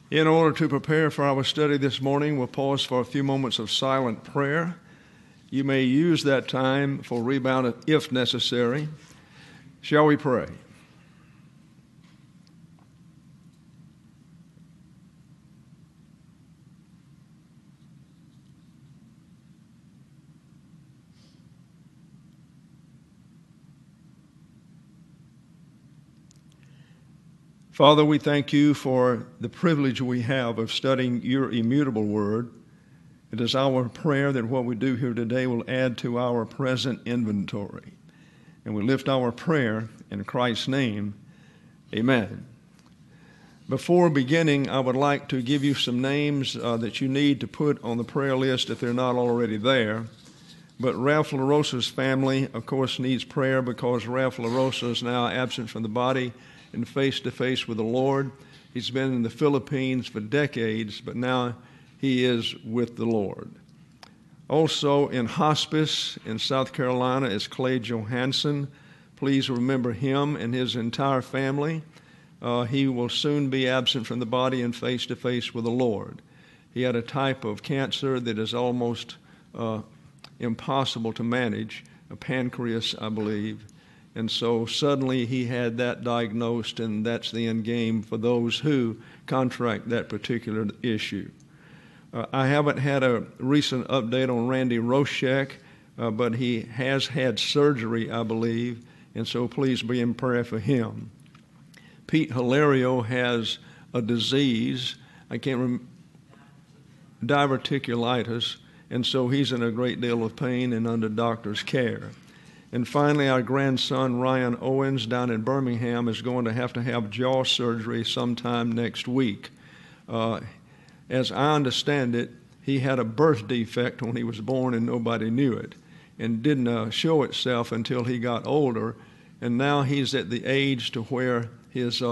In order to prepare for our study this morning, we'll pause for a few moments of silent prayer. You may use that time for rebound if necessary. Shall we pray? Father, we thank you for the privilege we have of studying your immutable word. It is our prayer that what we do here today will add to our present inventory. And we lift our prayer in Christ's name. Amen. Before beginning, I would like to give you some names that you need to put on the prayer list if they're not already there. But Ralph LaRosa's family, of course, needs prayer because Ralph LaRosa is now absent from the body and face-to-face with the Lord. He's been in the Philippines for decades, but now he is with the Lord. Also in hospice in South Carolina is Clay Johansson. Please remember him and his entire family. He will soon be absent from the body and face-to-face with the Lord. He had a type of cancer that is almost impossible to manage, a pancreas, I believe. And so suddenly he had that diagnosed, and that's the end game for those who contract that particular issue. I haven't had a recent update on Randy Roshek, but he has had surgery, I believe, and so please be in prayer for him. Pete Hilario has a disease, diverticulitis, and so he's in a great deal of pain and under doctor's care. And finally, our grandson, Ryan Owens, down in Birmingham, is going to have jaw surgery sometime next week. As I understand it, he had a birth defect when he was born and nobody knew it, and didn't show itself until he got older. And now he's at the age to where his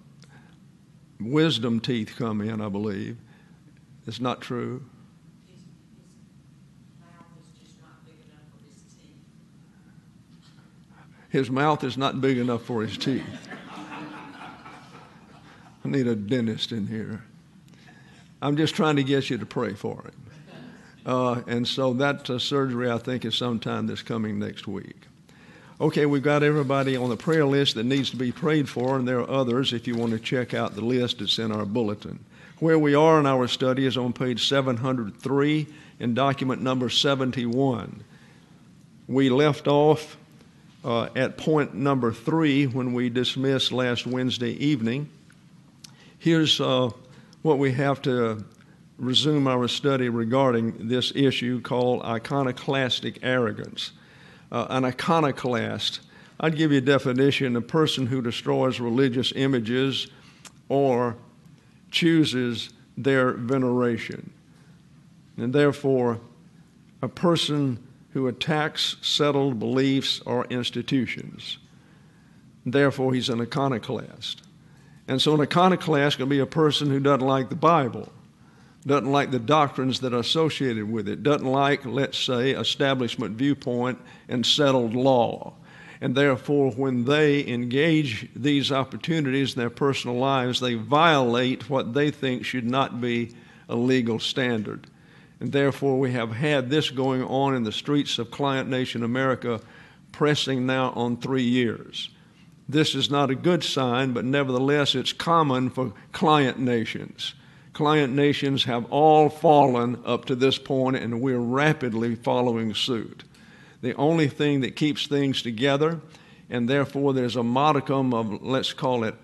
wisdom teeth come in, I believe. It's not true. His mouth is not big enough for his teeth. I need a dentist in here. I'm just trying to get you to pray for him. And so that surgery, I think, is sometime this coming next week. Okay, we've got everybody on the prayer list that needs to be prayed for, and there are others if you want to check out the list that's in our bulletin. Where we are in our study is on page 703 in document number 71. We left off at point number 3 when we dismissed last Wednesday evening. Here's what we have to resume our study regarding this issue called iconoclastic arrogance. An iconoclast, I'd give you a definition: a person who destroys religious images or chooses their veneration. And therefore, a person who attacks settled beliefs or institutions. Therefore, he's an iconoclast. And so an iconoclast can be a person who doesn't like the Bible, doesn't like the doctrines that are associated with it, doesn't like, let's say, establishment viewpoint and settled law. And therefore, when they engage these opportunities in their personal lives, they violate what they think should not be a legal standard. And therefore, we have had this going on in the streets of Client Nation America, pressing now on 3 years. This is not a good sign, but nevertheless, it's common for client nations. Client nations have all fallen up to this point, and we're rapidly following suit. The only thing that keeps things together, and therefore there's a modicum of, let's call it,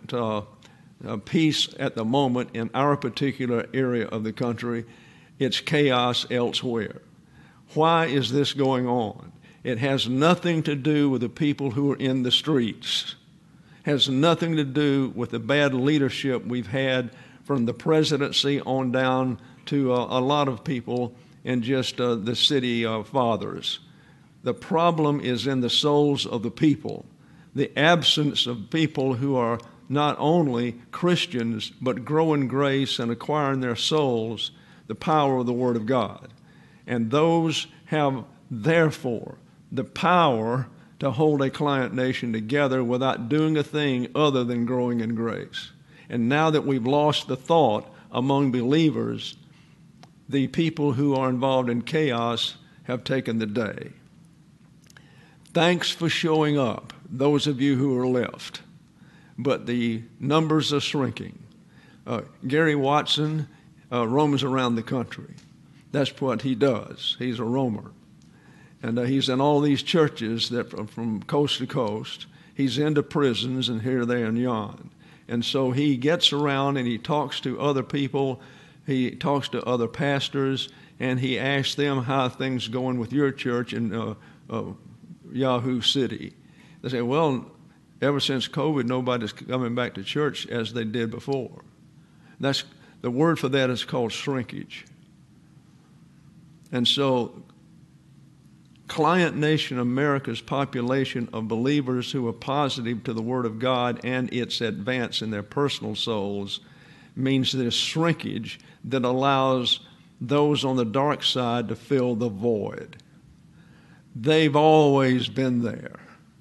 peace at the moment in our particular area of the country, it's chaos elsewhere. Why is this going on? It has nothing to do with the people who are in the streets. It has nothing to do with the bad leadership we've had from the presidency on down to a lot of people in just the city fathers. The problem is in the souls of the people. The absence of people who are not only Christians, but grow in grace and acquire in their souls the power of the Word of God. And those have, therefore, the power to hold a client nation together without doing a thing other than growing in grace. And now that we've lost the thought among believers, the people who are involved in chaos have taken the day. Thanks for showing up, those of you who are left. But the numbers are shrinking. Gary Watson roams around the country. That's what he does. He's a roamer. And he's in all these churches that from coast to coast. He's into prisons and here, there, and yon. And so he gets around and he talks to other people. He talks to other pastors, and he asks them how things going with your church in Yahoo City. They say, well, ever since COVID, nobody's coming back to church as they did before. The word for that is called shrinkage. And so Client Nation America's population of believers who are positive to the Word of God and its advance in their personal souls means there's shrinkage that allows those on the dark side to fill the void. They've always been there.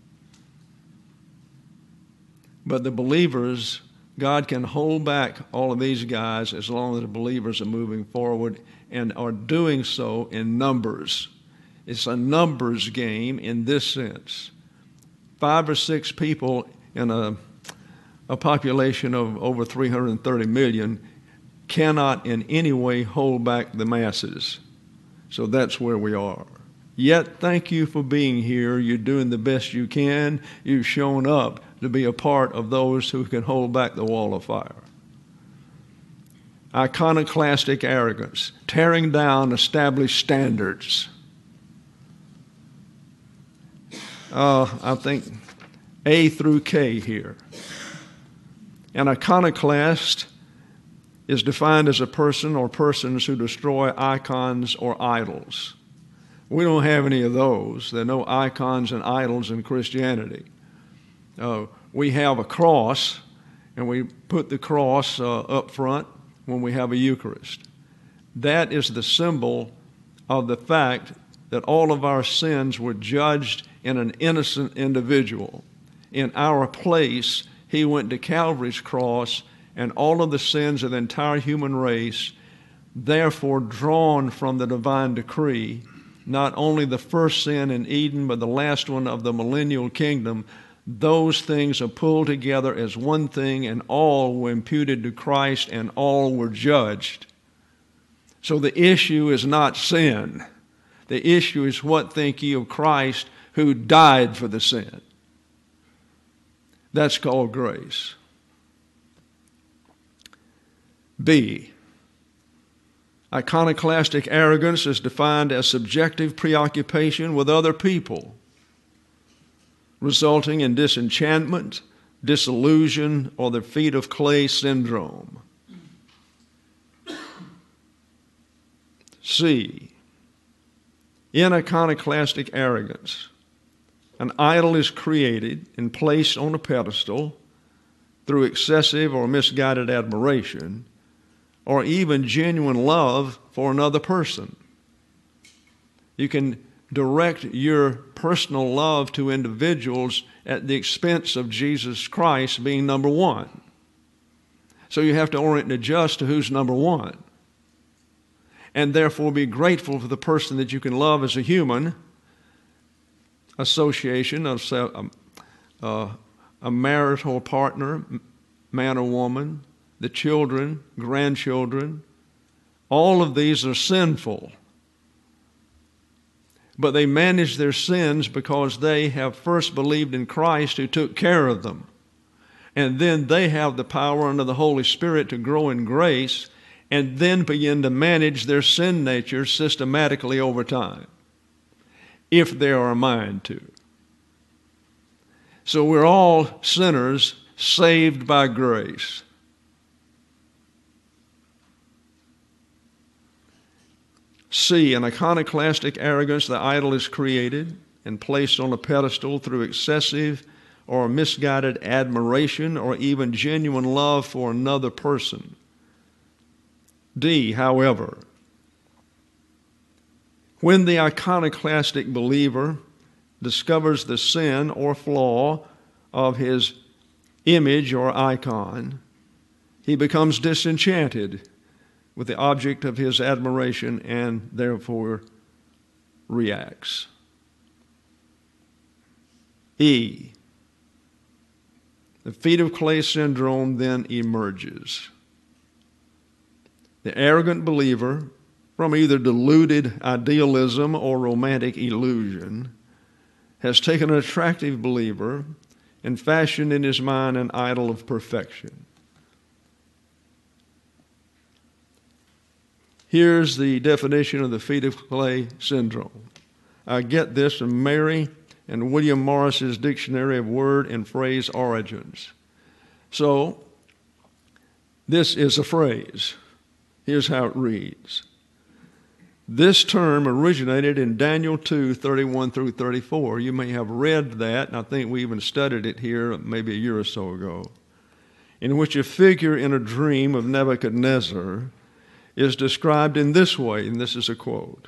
But the believers, God can hold back all of these guys as long as the believers are moving forward and are doing so in numbers. It's a numbers game in this sense. 5 or 6 people in a population of over 330 million cannot in any way hold back the masses. So that's where we are. Yet, thank you for being here. You're doing the best you can. You've shown up to be a part of those who can hold back the wall of fire. Iconoclastic arrogance, tearing down established standards. I think A through K here. An iconoclast is defined as a person or persons who destroy icons or idols. We don't have any of those. There are no icons and idols in Christianity. We have a cross, and we put the cross up front when we have a Eucharist. That is the symbol of the fact that all of our sins were judged in an innocent individual. In our place, he went to Calvary's cross, and all of the sins of the entire human race, therefore drawn from the divine decree, not only the first sin in Eden, but the last one of the millennial kingdom, those things are pulled together as one thing, and all were imputed to Christ, and all were judged. So the issue is not sin. The issue is, what think ye of Christ who died for the sin? That's called grace. B, iconoclastic arrogance is defined as subjective preoccupation with other people, resulting in disenchantment, disillusion, or the feet of clay syndrome. C, in iconoclastic arrogance, an idol is created and placed on a pedestal through excessive or misguided admiration, or even genuine love for another person. You can direct your personal love to individuals at the expense of Jesus Christ being number one. So you have to orient and adjust to who's number one. And therefore be grateful for the person that you can love as a human, association of a marital partner, man or woman, the children, grandchildren. All of these are sinful. But they manage their sins because they have first believed in Christ who took care of them. And then they have the power under the Holy Spirit to grow in grace and then begin to manage their sin nature systematically over time, if they are a mind to. So we're all sinners saved by grace. C, an iconoclastic arrogance, the idol is created and placed on a pedestal through excessive or misguided admiration or even genuine love for another person. D, however, when the iconoclastic believer discovers the sin or flaw of his image or icon, he becomes disenchanted with the object of his admiration and therefore reacts. E. The feet of clay syndrome then emerges. The arrogant believer, from either deluded idealism or romantic illusion, has taken an attractive believer and fashioned in his mind an idol of perfection. Here's the definition of the feet of clay syndrome. I get this from Mary and William Morris's Dictionary of Word and Phrase Origins. So, this is a phrase. Here's how it reads. This term originated in Daniel 2:31 through 34. You may have read that, and I think we even studied it here maybe a year or so ago, in which a figure in a dream of Nebuchadnezzar is described in this way, and this is a quote.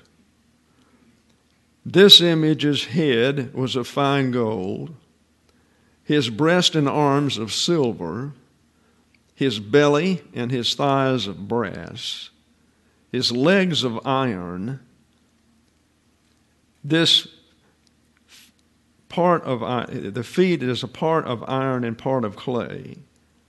This image's head was of fine gold, his breast and arms of silver, his belly and his thighs of brass, his legs of iron. This part of the feet is a part of iron and part of clay.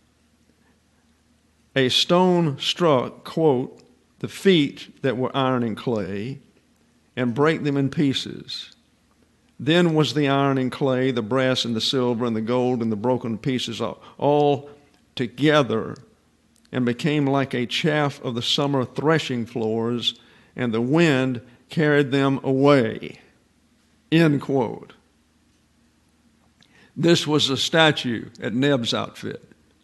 A stone struck, quote, the feet that were iron and clay, and break them in pieces. Then was the iron and clay, the brass and the silver and the gold and the broken pieces all together, and became like a chaff of the summer threshing floors, and the wind carried them away. End quote. This was a statue at Neb's outfit.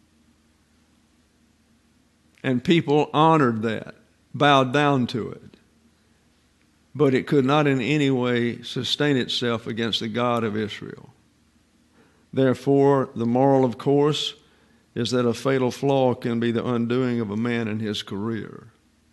And people honored that, bowed down to it. But it could not in any way sustain itself against the God of Israel. Therefore, the moral, of course, is that a fatal flaw can be the undoing of a man in his career.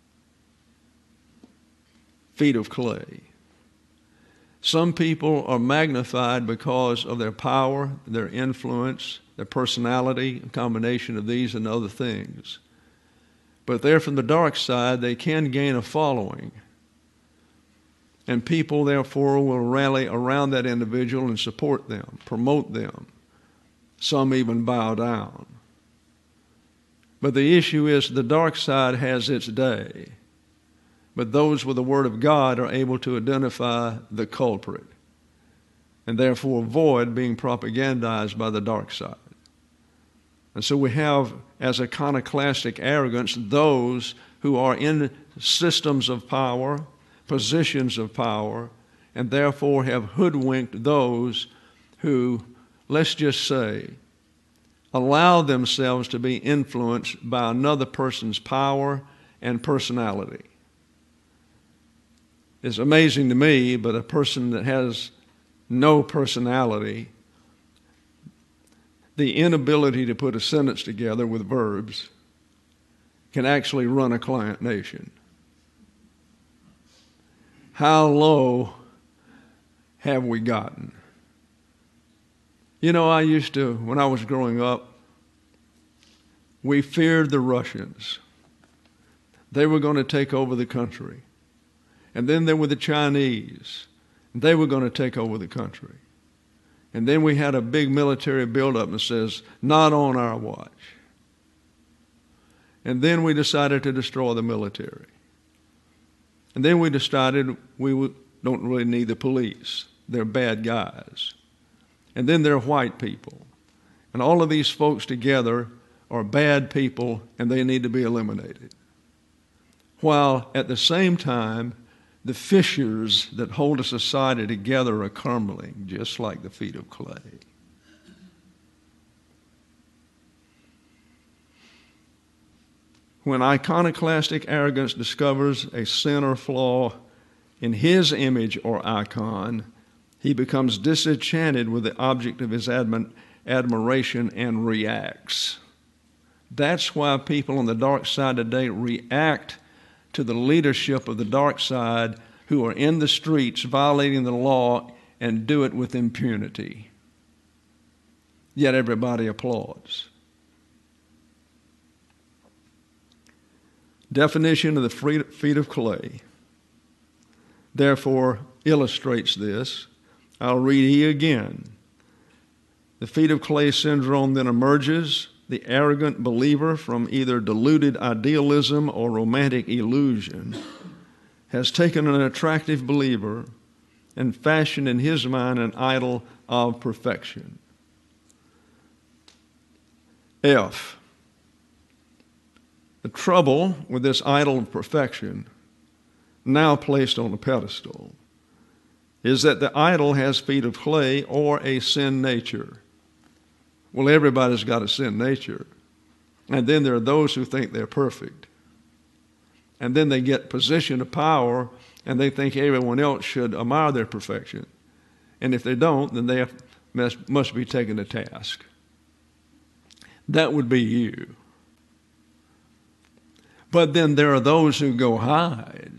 Feet of clay. Some people are magnified because of their power, their influence, their personality, a combination of these and other things. But they're from the dark side, they can gain a following. And people, therefore, will rally around that individual and support them, promote them. Some even bow down. But the issue is the dark side has its day. But those with the Word of God are able to identify the culprit and therefore avoid being propagandized by the dark side. And so we have, as iconoclastic arrogance, those who are in systems of power, positions of power, and therefore have hoodwinked those who, let's just say, allow themselves to be influenced by another person's power and personality. It's amazing to me, but a person that has no personality, the inability to put a sentence together with verbs, can actually run a client nation. How low have we gotten? You know, I used to, when I was growing up, we feared the Russians. They were going to take over the country. And then there were the Chinese. They were going to take over the country. And then we had a big military buildup that says, not on our watch. And then we decided to destroy the military. And then we decided we don't really need the police. They're bad guys. And then there are white people. And all of these folks together are bad people, and they need to be eliminated. While at the same time, the fissures that hold a society together are crumbling, just like the feet of clay. When iconoclastic arrogance discovers a sin or flaw in his image or icon, he becomes disenchanted with the object of his admiration and reacts. That's why people on the dark side today react to the leadership of the dark side who are in the streets violating the law and do it with impunity. Yet everybody applauds. definition of the feet of clay, therefore, illustrates this. I'll read E again. The feet of clay syndrome then emerges. The arrogant believer, from either deluded idealism or romantic illusion, has taken an attractive believer and fashioned in his mind an idol of perfection. F. The trouble with this idol of perfection, now placed on a pedestal, is that the idol has feet of clay or a sin nature. Well, everybody's got a sin nature. And then there are those who think they're perfect. And then they get position of power, and they think everyone else should admire their perfection. And if they don't, then they must be taken to task. That would be you. But then there are those who go hide.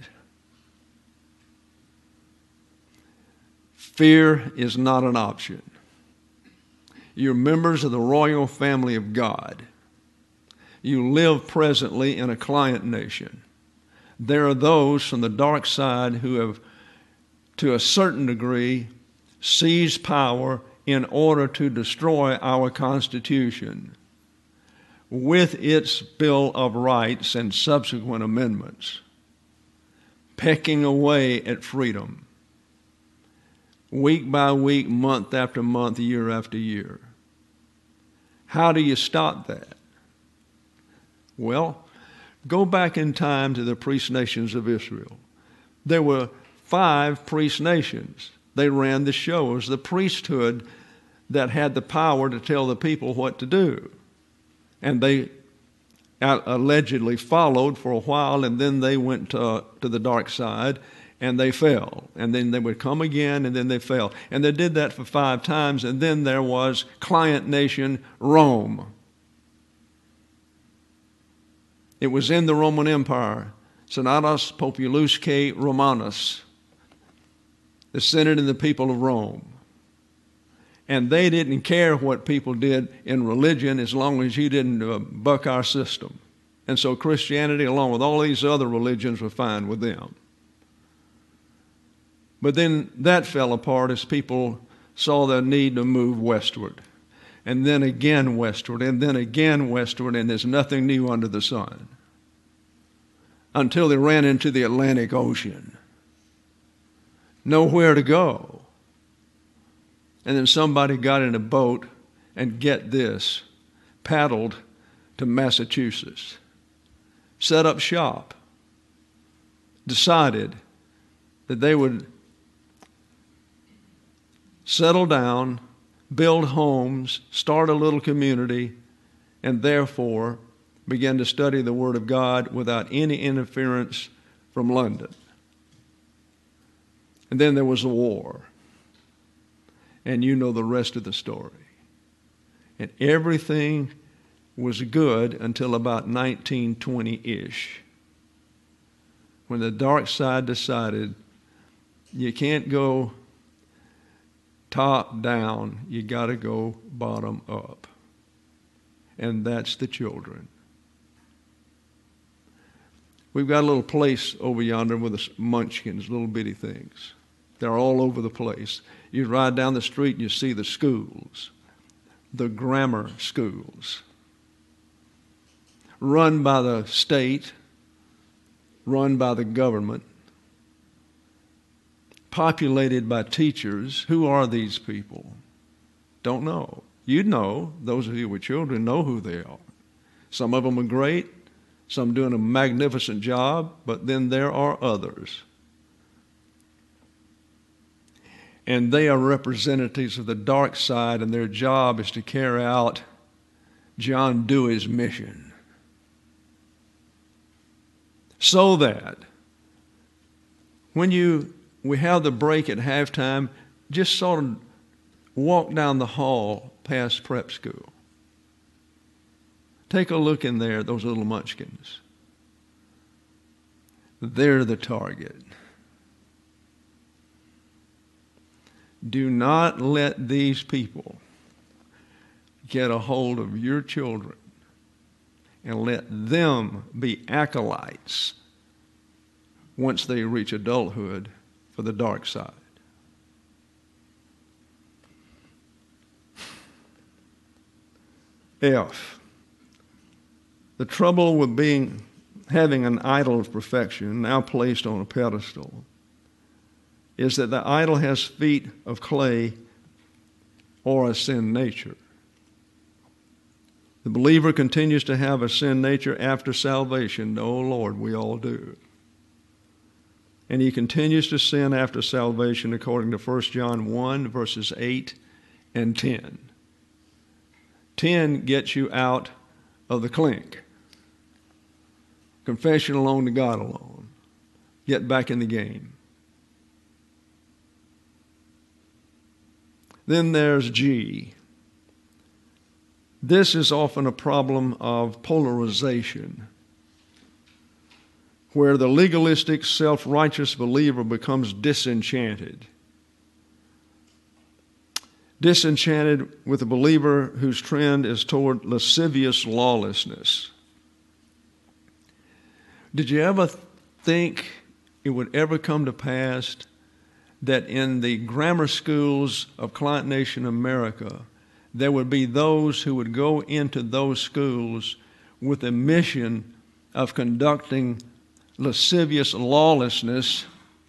Fear is not an option. You're members of the royal family of God. You live presently in a client nation. There are those from the dark side who have, to a certain degree, seized power in order to destroy our Constitution with its Bill of Rights and subsequent amendments, pecking away at freedom, week by week, month after month, year after year. How do you stop that? Well, go back in time to the priest nations of Israel. There were 5 priest nations. They ran the show. It was the priesthood that had the power to tell the people what to do. And they allegedly followed for a while, and then they went to the dark side, and they fell. And then they would come again, and then they fell. And they did that for 5 times, and then there was client nation Rome. It was in the Roman Empire, Senatus Populusque Romanus, the Senate and the people of Rome. And they didn't care what people did in religion as long as you didn't buck our system. And so Christianity, along with all these other religions, were fine with them. But then that fell apart as people saw their need to move westward. And then again westward, and then again westward, and there's nothing new under the sun. Until they ran into the Atlantic Ocean. Nowhere to go. And then somebody got in a boat and, get this, paddled to Massachusetts, set up shop, decided that they would settle down, build homes, start a little community, and therefore began to study the Word of God without any interference from London. And then there was a war. And you know the rest of the story. And everything was good until about 1920-ish, when the dark side decided you can't go top down, you got to go bottom up. And that's the children. We've got a little place over yonder with the munchkins, little bitty things. They're all over the place. You ride down the street and you see the schools, the grammar schools, run by the state, run by the government, populated by teachers. Who are these people? Don't know. You know, those of you with children know who they are. Some of them are great, some doing a magnificent job, but then there are others. And they are representatives of the dark side, and their job is to carry out John Dewey's mission. So that when we have the break at halftime, just sort of walk down the hall past prep school. Take a look in there, those little munchkins. They're the target. Do not let these people get a hold of your children and let them be acolytes once they reach adulthood for the dark side. F, the trouble with having an idol of perfection now placed on a pedestal is that the idol has feet of clay or a sin nature. The believer continues to have a sin nature after salvation. Oh, Lord, we all do. And he continues to sin after salvation according to 1 John 1, verses 8 and 10. 10 gets you out of the clink. Confession alone to God alone. Get back in the game. Then there's G. This is often a problem of polarization, where the legalistic, self-righteous believer becomes disenchanted. Disenchanted with a believer whose trend is toward lascivious lawlessness. Did you ever think it would ever come to pass that in the grammar schools of Client Nation America, there would be those who would go into those schools with a mission of conducting lascivious lawlessness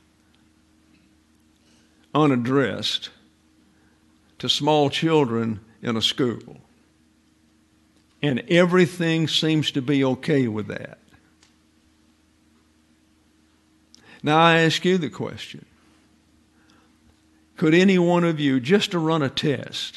unaddressed to small children in a school? And everything seems to be okay with that. Now I ask you the question. Could any one of you, just to run a test,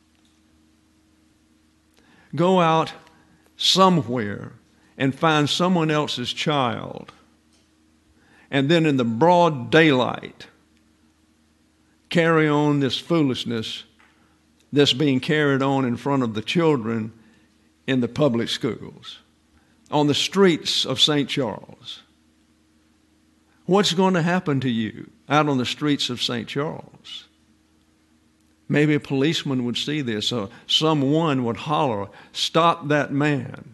go out somewhere and find someone else's child, and then in the broad daylight carry on this foolishness that's being carried on in front of the children in the public schools, on the streets of St. Charles? What's going to happen to you out on the streets of St. Charles? Maybe a policeman would see this, or someone would holler, "Stop that man."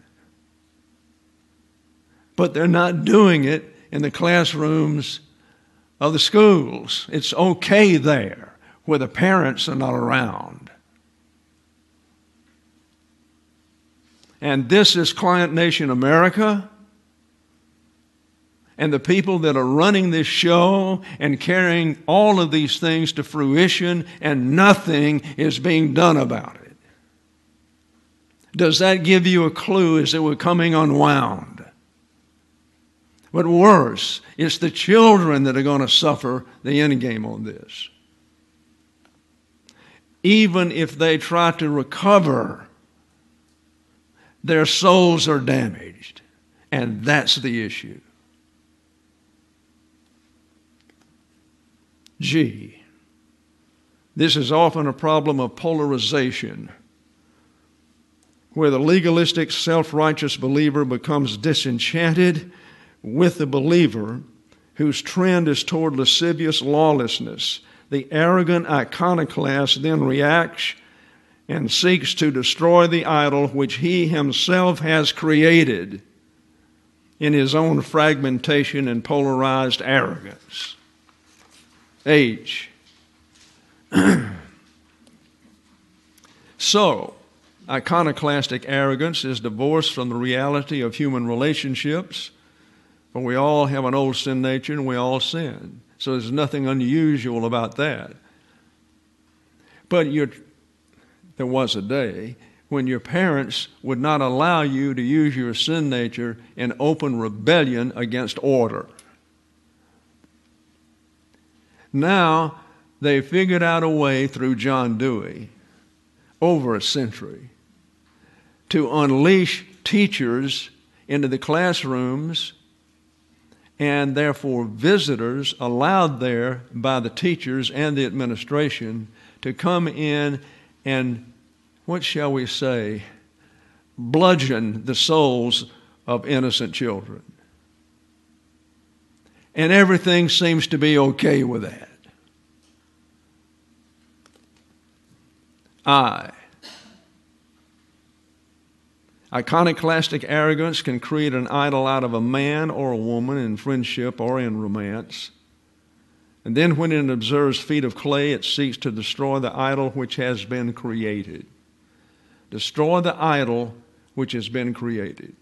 But they're not doing it in the classrooms of the schools. It's okay there where the parents are not around. And this is Client Nation America. And the people that are running this show and carrying all of these things to fruition, and nothing is being done about it. Does that give you a clue as that we're coming unwound? But worse, it's the children that are going to suffer the end game on this. Even if they try to recover, their souls are damaged. And that's the issue. G. This is often a problem of polarization, where the legalistic, self-righteous believer becomes disenchanted with the believer whose trend is toward lascivious lawlessness. The arrogant iconoclast then reacts and seeks to destroy the idol which he himself has created in his own fragmentation and polarized arrogance. H. So, iconoclastic arrogance is divorced from the reality of human relationships, for we all have an old sin nature and we all sin. So there's nothing unusual about that. But there was a day when your parents would not allow you to use your sin nature in open rebellion against order. Now, they figured out a way through John Dewey, over a century, to unleash teachers into the classrooms, and therefore visitors allowed there by the teachers and the administration to come in and, what shall we say, bludgeon the souls of innocent children. And everything seems to be okay with that. Iconoclastic arrogance can create an idol out of a man or a woman in friendship or in romance. And then when it observes feet of clay, it seeks to destroy the idol which has been created. Destroy the idol which has been created.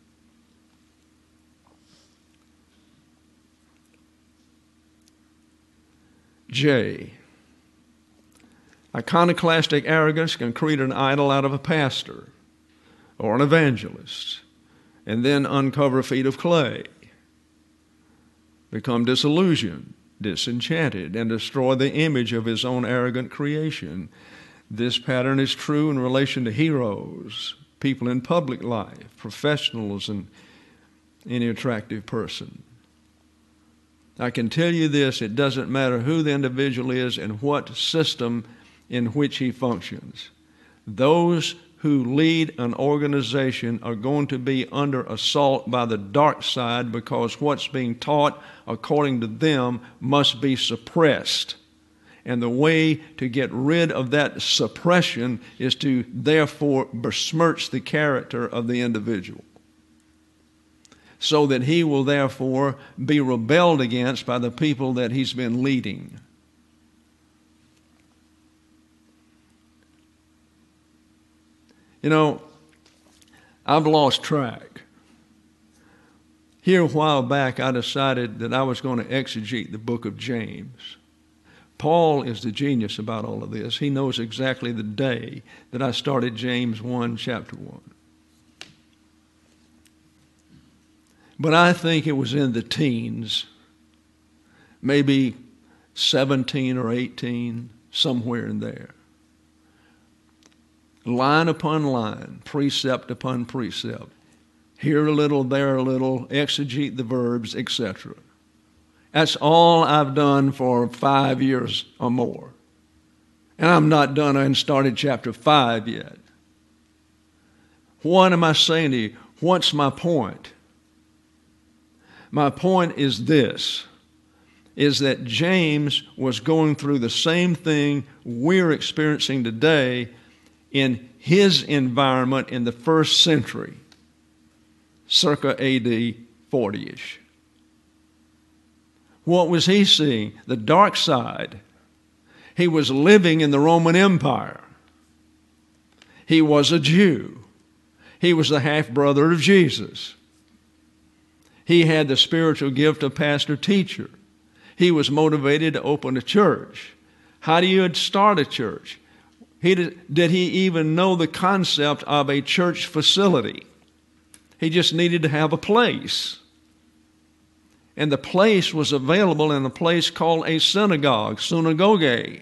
J. Iconoclastic arrogance can create an idol out of a pastor or an evangelist, and then uncover feet of clay, become disillusioned, disenchanted, and destroy the image of his own arrogant creation. This pattern is true in relation to heroes, people in public life, professionals, and any attractive person. I can tell you this, it doesn't matter who the individual is and what system in which he functions. Those who lead an organization are going to be under assault by the dark side because what's being taught, according to them, must be suppressed. And the way to get rid of that suppression is to therefore besmirch the character of the individual, so that he will therefore be rebelled against by the people that he's been leading. You know, I've lost track. Here a while back, I decided that I was going to exegete the book of James. Paul is the genius about all of this. He knows exactly the day that I started James 1, chapter 1. But I think it was in the teens, maybe 17 or 18, somewhere in there. Line upon line, precept upon precept. Here a little, there a little, exegete the verbs, etc. That's all I've done for 5 years or more. And I'm not done. I haven't started chapter 5 yet. What am I saying to you? What's my point? My point is this, is that James was going through the same thing we're experiencing today in his environment in the first century, circa AD 40-ish. What was he seeing? The dark side. He was living in the Roman Empire. He was a Jew. He was the half-brother of Jesus. He had the spiritual gift of pastor-teacher. He was motivated to open a church. How do you start a church? Did he even know the concept of a church facility? He just needed to have a place. And the place was available in a place called a synagogue, synagogue.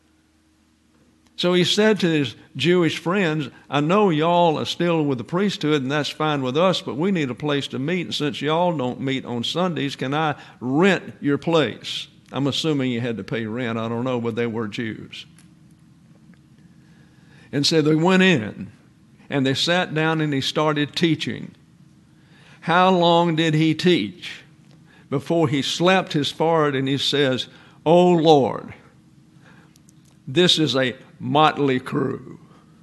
So he said to his Jewish friends, I know y'all are still with the priesthood, and that's fine with us, but we need a place to meet. And since y'all don't meet on Sundays, can I rent your place? I'm assuming you had to pay rent. I don't know, but they were Jews. And so they went in, and they sat down, and he started teaching. How long did he teach? Before he slapped his forehead and he says, "Oh Lord, this is a motley crew."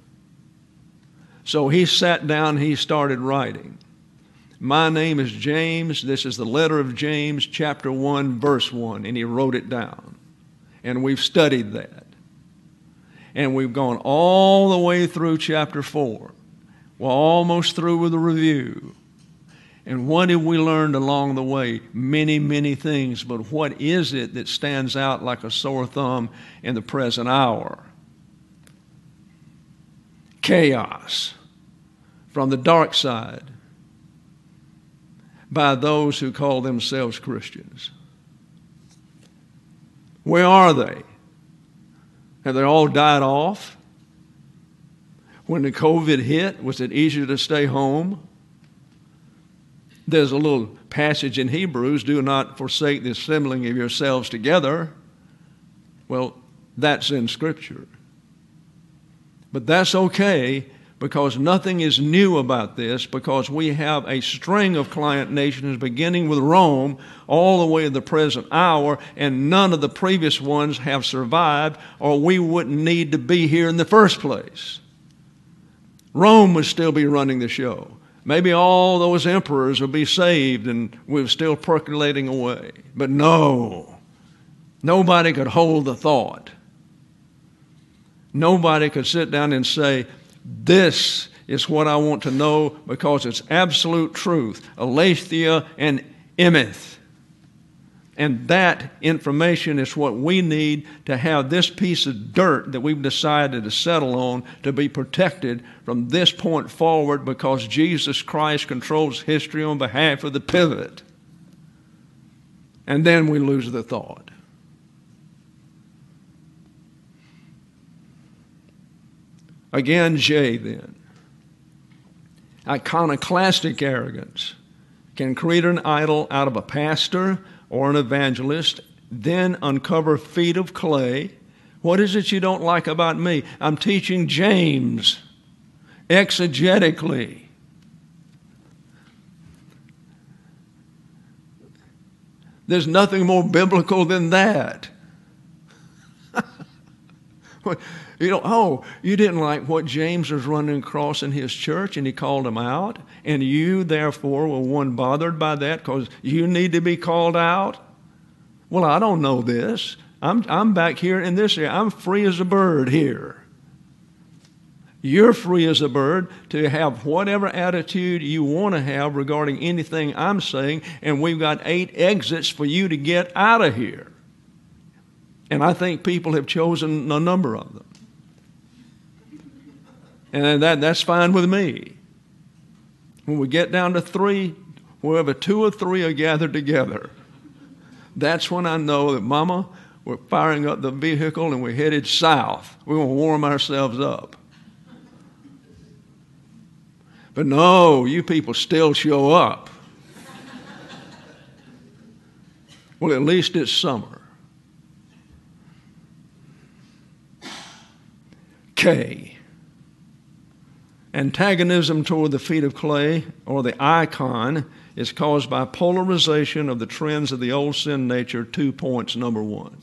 So he sat down, he started writing. My name is James. This is the letter of James, chapter 1, verse 1. And he wrote it down. And we've studied that. And we've gone all the way through chapter 4. We're almost through with the review. And what have we learned along the way? Many, many things. But what is it that stands out like a sore thumb in the present hour? Chaos from the dark side by those who call themselves Christians. Where are they? Have they all died off? When the COVID hit, was it easier to stay home? There's a little passage in Hebrews, do not forsake the assembling of yourselves together. Well, that's in Scripture. But that's okay, because nothing is new about this, because we have a string of client nations beginning with Rome all the way to the present hour, and none of the previous ones have survived, or we wouldn't need to be here in the first place. Rome would still be running the show. Maybe all those emperors would be saved and we were still percolating away. But no, nobody could hold the thought. Nobody could sit down and say, this is what I want to know because it's absolute truth, aletheia and emeth. And that information is what we need to have this piece of dirt that we've decided to settle on to be protected from this point forward, because Jesus Christ controls history on behalf of the pivot. And then we lose the thought. Again, J then. Iconoclastic arrogance can create an idol out of a pastor or an evangelist, then uncover feet of clay. What is it you don't like about me? I'm teaching James exegetically. There's nothing more biblical than that. You didn't like what James was running across in his church and he called him out, and you therefore were one bothered by that because you need to be called out? Well, I don't know this. I'm back here in this area. I'm free as a bird here. You're free as a bird to have whatever attitude you want to have regarding anything I'm saying, and we've got 8 exits for you to get out of here. And I think people have chosen a number of them. And that's fine with me. When we get down to 3, wherever 2 or 3 are gathered together, that's when I know that, Mama, we're firing up the vehicle and we're headed south. We're going to warm ourselves up. But no, you people still show up. Well, at least it's summer. K. Antagonism toward the feet of clay, or the icon, is caused by polarization of the trends of the old sin nature. 2 points. Number 1.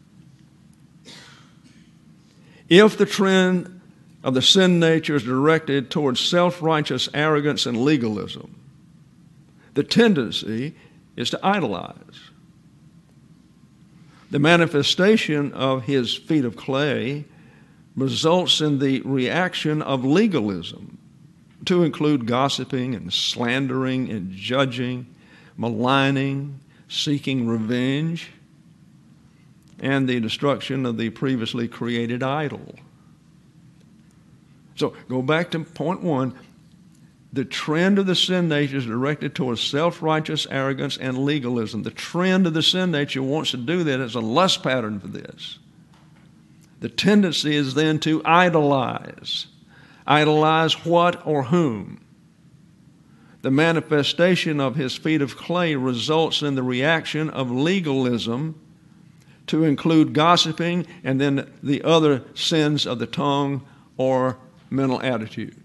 If the trend of the sin nature is directed towards self-righteous arrogance and legalism, the tendency is to idolize. The manifestation of his feet of clay results in the reaction of legalism, to include gossiping and slandering and judging, maligning, seeking revenge, and the destruction of the previously created idol. So go back to point 1. The trend of the sin nature is directed towards self-righteous arrogance and legalism. The trend of the sin nature wants to do that. It's a lust pattern for this. The tendency is then to idolize. Idolize what or whom? The manifestation of his feet of clay results in the reaction of legalism, to include gossiping and then the other sins of the tongue or mental attitude.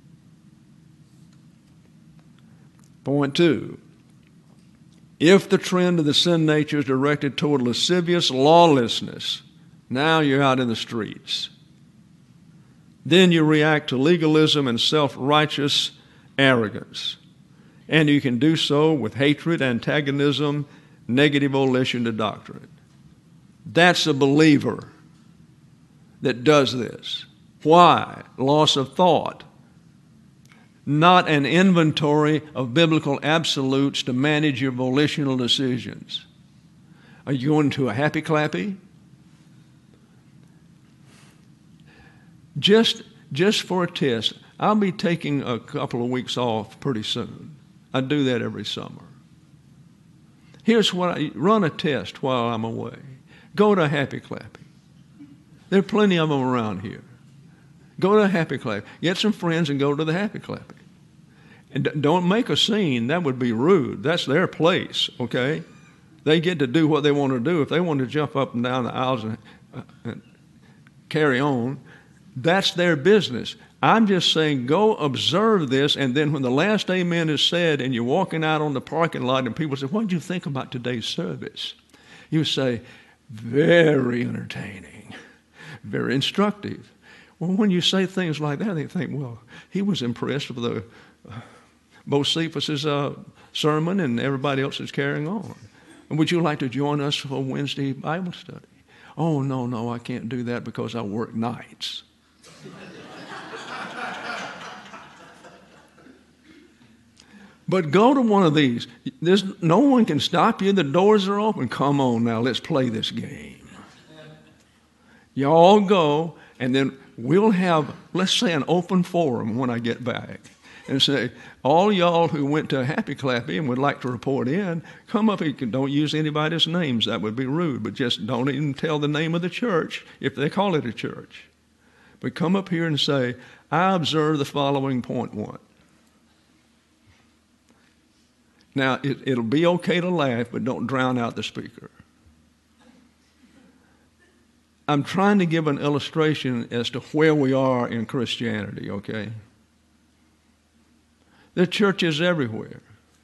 Point 2. If the trend of the sin nature is directed toward lascivious lawlessness, now you're out in the streets. Then you react to legalism and self-righteous arrogance. And you can do so with hatred, antagonism, negative volition to doctrine. That's a believer that does this. Why? Loss of thought. Not an inventory of biblical absolutes to manage your volitional decisions. Are you going to a happy clappy? Just for a test, I'll be taking a couple of weeks off pretty soon. I do that every summer. Here's what run a test while I'm away. Go to a happy clappy. There are plenty of them around here. Go to a happy clappy. Get some friends and go to the happy clappy. And don't make a scene. That would be rude. That's their place, okay? They get to do what they want to do. If they want to jump up and down the aisles and carry on, that's their business. I'm just saying, go observe this, and then when the last amen is said and you're walking out on the parking lot and people say, what did you think about today's service? You say, very entertaining, very instructive. Well, when you say things like that, they think, well, he was impressed with Bocephus's sermon and everybody else is carrying on. And would you like to join us for Wednesday Bible study? Oh, no, I can't do that because I work nights. But go to one of these. No one can stop you. The doors are open. Come on now, let's play this game. Y'all go, and then we'll have, let's say, an open forum when I get back. And say, all y'all who went to Happy Clappy and would like to report in, come up here. Don't use anybody's names. That would be rude. But just don't even tell the name of the church if they call it a church. But come up here and say, I observe the following point 1. Now, it'll be okay to laugh, but don't drown out the speaker. I'm trying to give an illustration as to where we are in Christianity, okay? There are churches everywhere.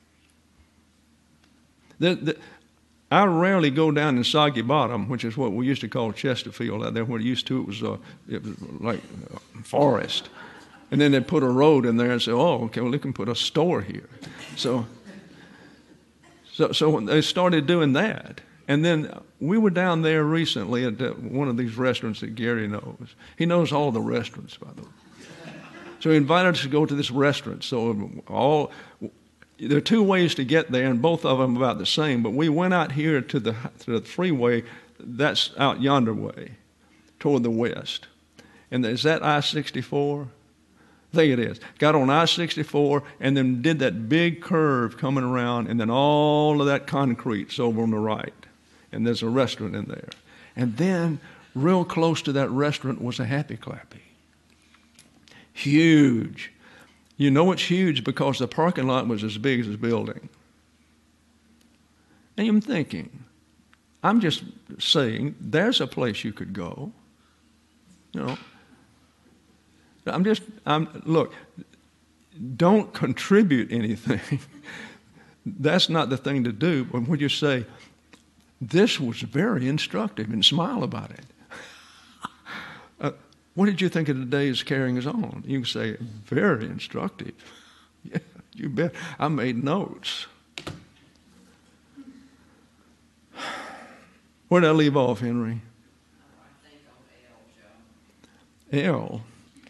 I rarely go down in Soggy Bottom, which is what we used to call Chesterfield out there. What it used to, it was like forest. And then they'd put a road in there and say, oh, okay, well, they can put a store here. So they started doing that. And then we were down there recently at one of these restaurants that Gary knows. He knows all the restaurants, by the way. So he invited us to go to this restaurant. So there are 2 ways to get there, and both of them about the same. But we went out here to the freeway. That's out yonder way, toward the west. And is that I-64? I think it is. Got on I-64 and then did that big curve coming around, and then all of that concrete's over on the right. And there's a restaurant in there. And then real close to that restaurant was a Happy Clappy. Huge. You know it's huge because the parking lot was as big as this building. And I'm thinking, I'm just saying, there's a place you could go. You know. Look, don't contribute anything. That's not the thing to do. But when you say, this was very instructive, and smile about it. What did you think of today's carryings on? You can say, very instructive. Yeah, you bet. I made notes. Where did I leave off, Henry? I think on L.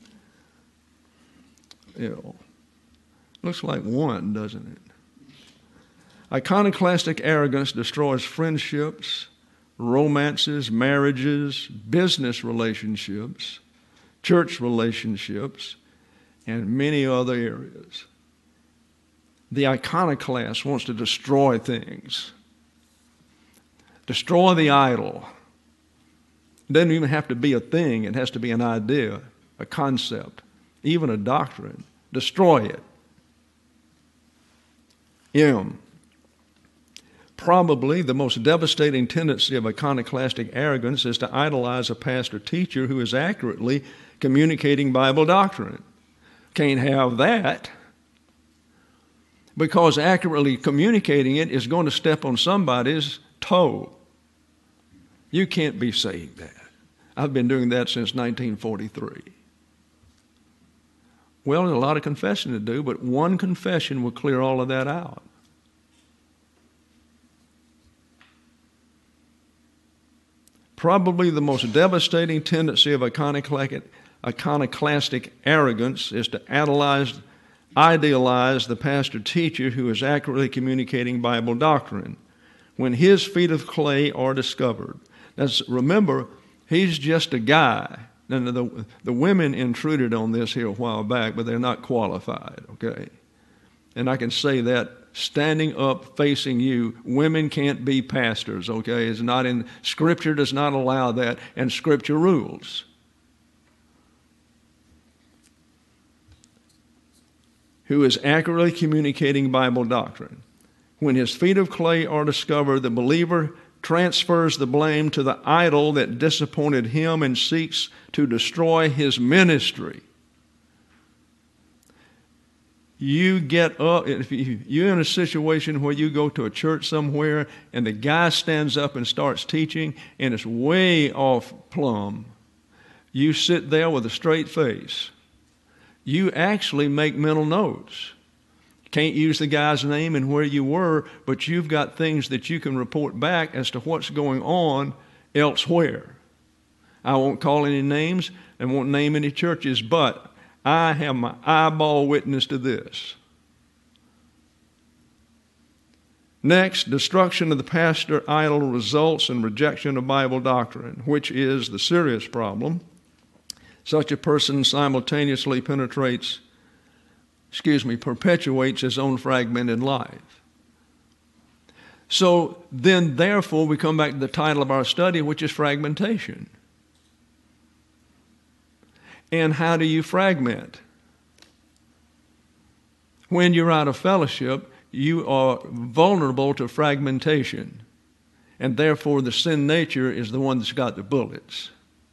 L. Looks like 1, doesn't it? Iconoclastic arrogance destroys friendships, romances, marriages, business relationships, church relationships, and many other areas. The iconoclast wants to destroy things. Destroy the idol. It doesn't even have to be a thing. It has to be an idea, a concept, even a doctrine. Destroy it. M. Probably the most devastating tendency of iconoclastic arrogance is to idolize a pastor teacher who is accurately communicating Bible doctrine. Can't have that, because accurately communicating it is going to step on somebody's toe. You can't be saying that. I've been doing that since 1943. Well, there's a lot of confession to do, but one confession will clear all of that out. Probably the most devastating tendency of iconoclastic arrogance is to idealize the pastor-teacher who is accurately communicating Bible doctrine when his feet of clay are discovered. Remember, he's just a guy. And the women intruded on this here a while back, but they're not qualified, okay? And I can say that standing up facing you, women can't be pastors, okay? It's not in Scripture, does not allow that, and Scripture rules. Who is accurately communicating Bible doctrine. When his feet of clay are discovered, the believer transfers the blame to the idol that disappointed him and seeks to destroy his ministry. You get up, if you're in a situation where you go to a church somewhere and the guy stands up and starts teaching and it's way off plumb, You sit there with a straight face. You actually make mental notes. Can't use the guy's name and where you were, but you've got things that you can report back as to what's going on elsewhere. I won't call any names and won't name any churches, but I have my eyeball witness to this. Next, destruction of the pastor idol results in rejection of Bible doctrine, which is the serious problem. Such a person simultaneously perpetuates his own fragmented life. So then, therefore, we come back to the title of our study, which is fragmentation. And how do you fragment? When you're out of fellowship, you are vulnerable to fragmentation. And therefore, the sin nature is the one that's got the bullets.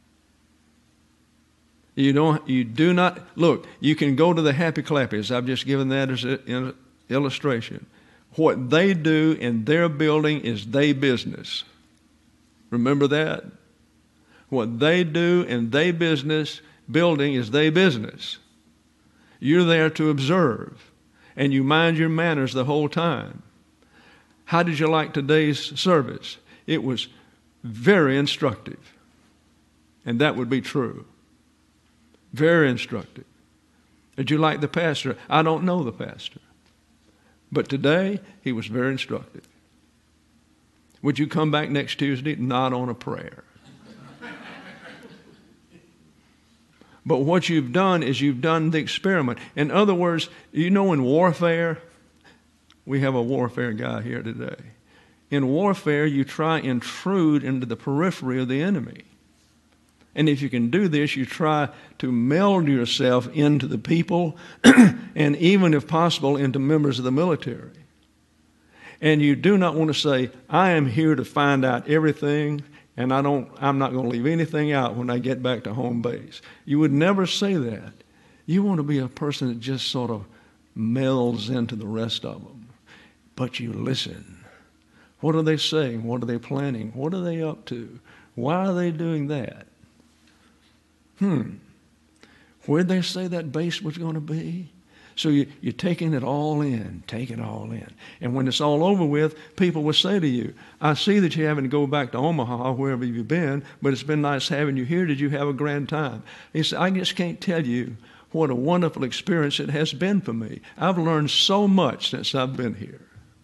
You do not, look, you can go to the Happy Clappies. I've just given that as an illustration. What they do in their building is their business. Remember that? What they do in their building is their business. You're there to observe, and you mind your manners the whole time. How did you like today's service? It was very instructive, and that would be true. Very instructive. Did you like the pastor? I don't know the pastor, but today he was very instructive. Would you come back next Tuesday? Not on a prayer. But what you've done is you've done the experiment. In other words, you know, in warfare, we have a warfare guy here today. In warfare, you try and intrude into the periphery of the enemy. And if you can do this, you try to meld yourself into the people and even, if possible, into members of the military. And you do not want to say, I am here to find out everything, and I'm not going to leave anything out when I get back to home base. You would never say that. You want to be a person that just sort of melds into the rest of them. But you listen. What are they saying? What are they planning? What are they up to? Why are they doing that? Where'd they say that base was going to be? So you're taking it all in, take it all in. And when it's all over with, people will say to you, I see that you're having to go back to Omaha, wherever you've been, but it's been nice having you here. Did you have a grand time? He said, I just can't tell you what a wonderful experience it has been for me. I've learned so much since I've been here.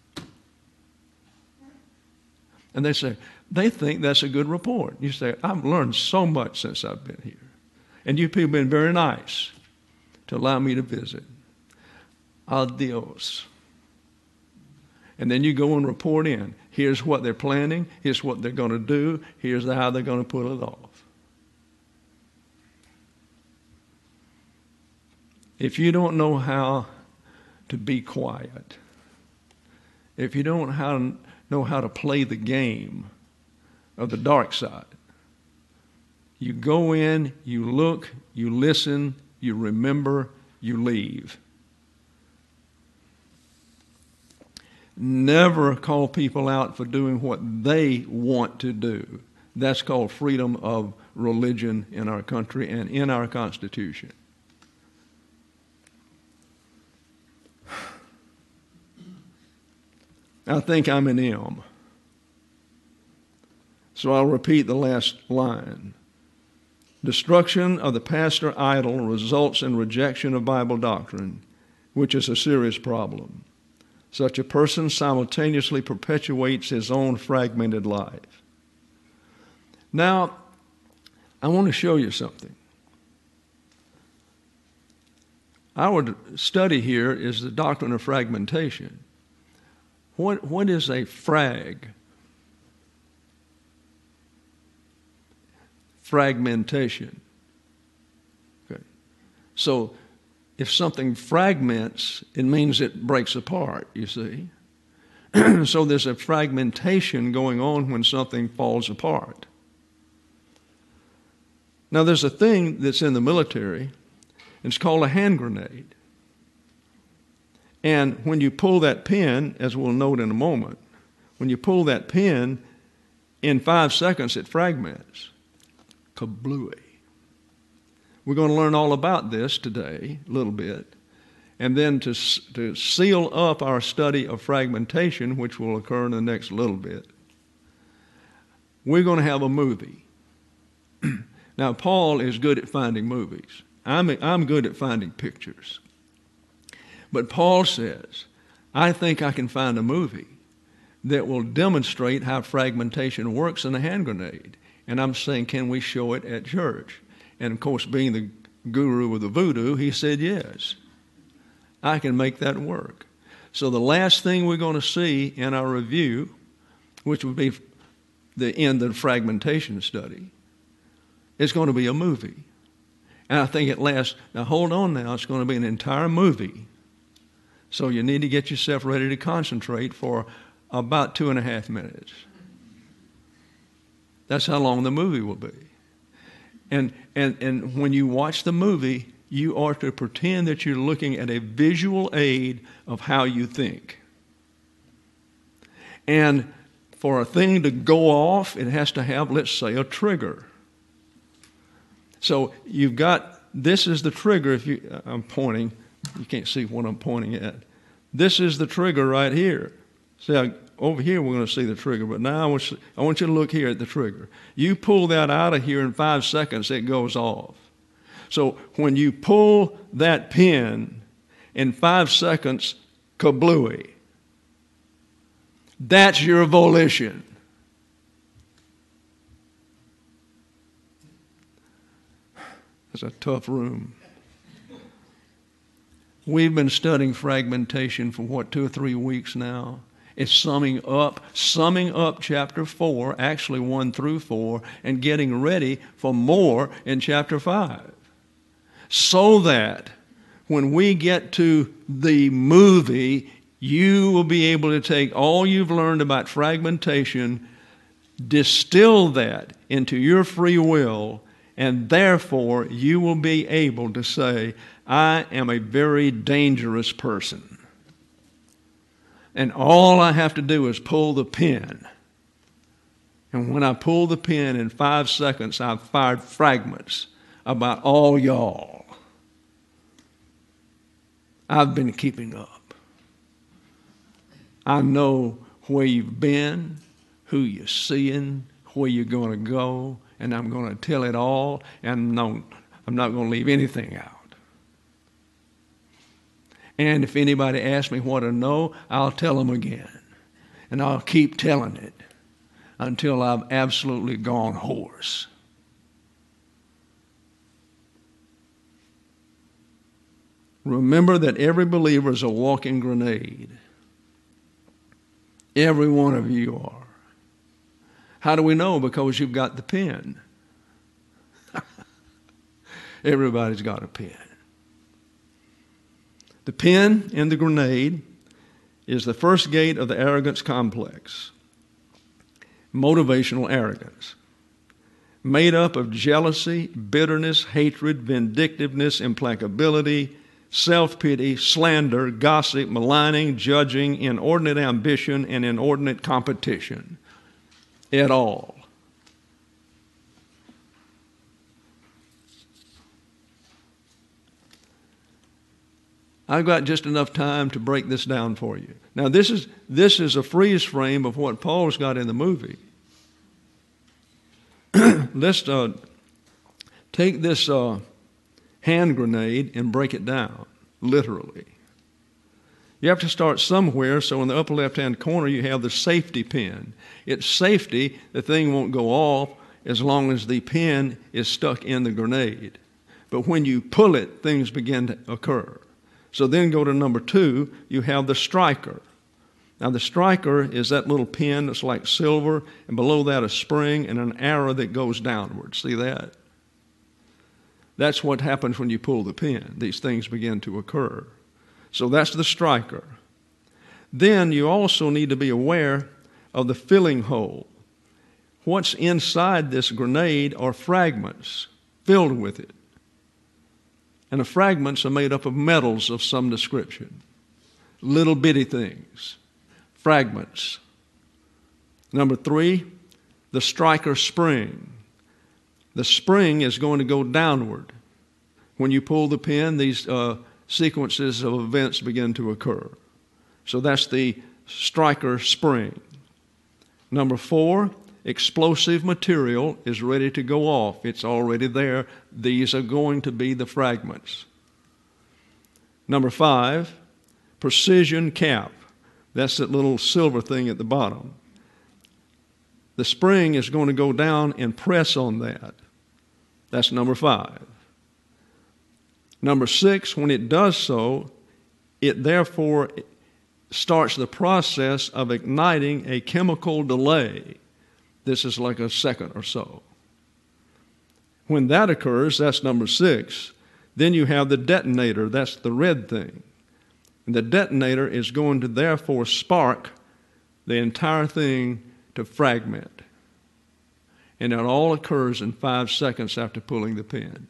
And they think that's a good report. You say, I've learned so much since I've been here. And you people have been very nice to allow me to visit. Adios. And then you go and report in. Here's what they're planning. Here's what they're going to do. Here's how they're going to pull it off. If you don't know how to be quiet, if you don't know how to play the game of the dark side, you go in, you look, you listen, you remember, you leave. Never call people out for doing what they want to do. That's called freedom of religion in our country and in our Constitution. I think I'm an M. So I'll repeat the last line. Destruction of the pastor idol results in rejection of Bible doctrine, which is a serious problem. Such a person simultaneously perpetuates his own fragmented life. Now, I want to show you something. Our study here is the doctrine of fragmentation. What is a fragmentation? Okay. So if something fragments, it means it breaks apart, you see. So there's a fragmentation going on when something falls apart. Now there's a thing that's in the military, it's called a hand grenade. And when you pull that pin, as we'll note in a moment, when you pull that pin, in 5 seconds it fragments. Kablooey. We're going to learn all about this today, a little bit. And then to seal up our study of fragmentation, which will occur in the next little bit, we're going to have a movie. Now, Paul is good at finding movies. I'm good at finding pictures. But Paul says, I think I can find a movie that will demonstrate how fragmentation works in a hand grenade. And I'm saying, can we show it at church? And of course, being the guru of the voodoo, he said yes. I can make that work. So the last thing we're going to see in our review, which would be the end of the fragmentation study, is going to be a movie. And I think it lasts, now hold on now, it's going to be an entire movie. So you need to get yourself ready to concentrate for about 2.5 minutes. That's how long the movie will be. And when you watch the movie, you are to pretend that you're looking at a visual aid of how you think. And for a thing to go off, it has to have, let's say, a trigger. So you've got, this is the trigger. I'm pointing, you can't see what I'm pointing at. This is the trigger right here. See, over here we're going to see the trigger, but now I want you to look here at the trigger. You pull that out of here in 5 seconds, it goes off. So when you pull that pin in 5 seconds, kablooey. That's your volition. That's a tough room. We've been studying fragmentation for 2 or 3 weeks now. It's summing up chapter 4, actually 1 through 4, and getting ready for more in chapter 5. So that when we get to the movie, you will be able to take all you've learned about fragmentation, distill that into your free will, and therefore you will be able to say, I am a very dangerous person. And all I have to do is pull the pin. And when I pull the pin in 5 seconds, I've fired fragments about all y'all. I've been keeping up. I know where you've been, who you're seeing, where you're going to go, and I'm going to tell it all, and no, I'm not going to leave anything out. And if anybody asks me what I know, I'll tell them again. And I'll keep telling it until I've absolutely gone hoarse. Remember that every believer is a walking grenade. Every one of you are. How do we know? Because you've got the pen. Everybody's got a pen. The pen in the grenade is the first gate of the arrogance complex. Motivational arrogance. Made up of jealousy, bitterness, hatred, vindictiveness, implacability, self-pity, slander, gossip, maligning, judging, inordinate ambition, and inordinate competition. Et al. I've got just enough time to break this down for you. Now, this is a freeze frame of what Paul's got in the movie. Let's take this hand grenade and break it down, literally. You have to start somewhere, so in the upper left-hand corner you have the safety pin. It's safety, the thing won't go off as long as the pin is stuck in the grenade. But when you pull it, things begin to occur. So then go to number 2, you have the striker. Now the striker is that little pin that's like silver, and below that a spring and an arrow that goes downward. See that? That's what happens when you pull the pin. These things begin to occur. So that's the striker. Then you also need to be aware of the filling hole. What's inside this grenade are fragments filled with it. And the fragments are made up of metals of some description. Little bitty things. Fragments. Number 3, the striker spring. The spring is going to go downward. When you pull the pin, these sequences of events begin to occur. So that's the striker spring. Number 4, explosive material is ready to go off. It's already there. These are going to be the fragments. Number 5, precision cap. That's that little silver thing at the bottom. The spring is going to go down and press on that. That's number 5. Number 6, when it does so, it therefore starts the process of igniting a chemical delay. This is like a second or so. When that occurs, that's number 6. Then you have the detonator. That's the red thing. And the detonator is going to therefore spark the entire thing to fragment. And it all occurs in 5 seconds after pulling the pin.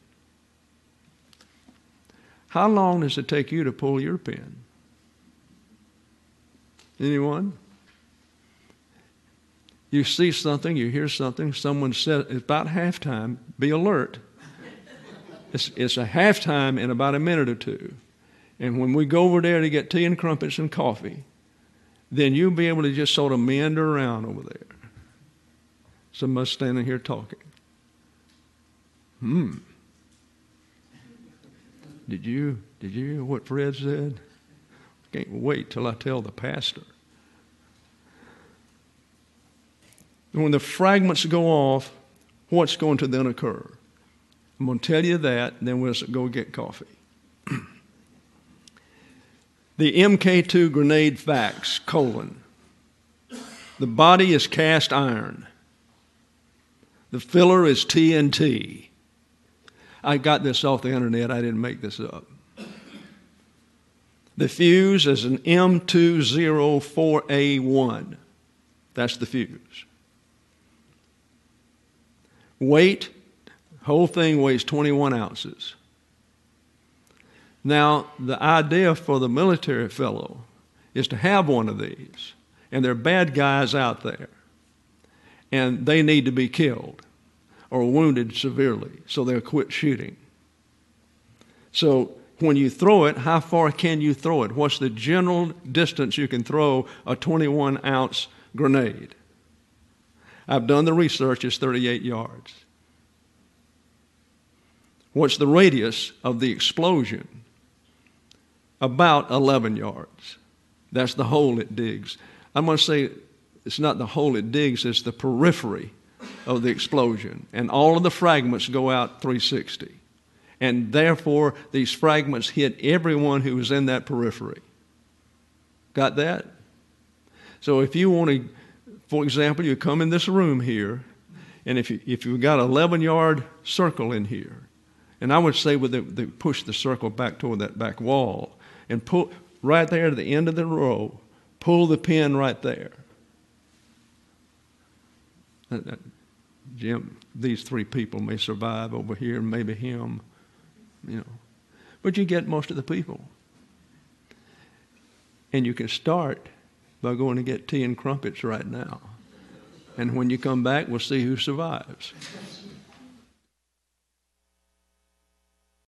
How long does it take you to pull your pin? Anyone? You see something, you hear something, someone said, it's about halftime, be alert. It's a halftime in about a minute or two. And when we go over there to get tea and crumpets and coffee, then you'll be able to just sort of meander around over there. Some of us standing here talking. Did you hear what Fred said? Can't wait till I tell the pastor. When the fragments go off, what's going to then occur? I'm going to tell you that, and then we'll go get coffee. The MK2 grenade facts, : the body is cast iron. The filler is TNT. I got this off the internet. I didn't make this up. The fuse is an M204A1. That's the fuse. Weight, whole thing weighs 21 ounces. Now, the idea for the military fellow is to have one of these, and there are bad guys out there, and they need to be killed or wounded severely, so they'll quit shooting. So when you throw it, how far can you throw it? What's the general distance you can throw a 21-ounce grenade? I've done the research, it's 38 yards. What's the radius of the explosion? About 11 yards. That's the hole it digs. I'm going to say it's not the hole it digs, it's the periphery of the explosion. And all of the fragments go out 360. And therefore, these fragments hit everyone who was in that periphery. Got that? So if you want to, for example, you come in this room here, and if you've got an 11-yard circle in here, and I would say they push the circle back toward that back wall, and pull right there to the end of the row, pull the pin right there. Jim, these 3 people may survive over here, maybe him, But you get most of the people. And you can start by going to get tea and crumpets right now. And when you come back, we'll see who survives.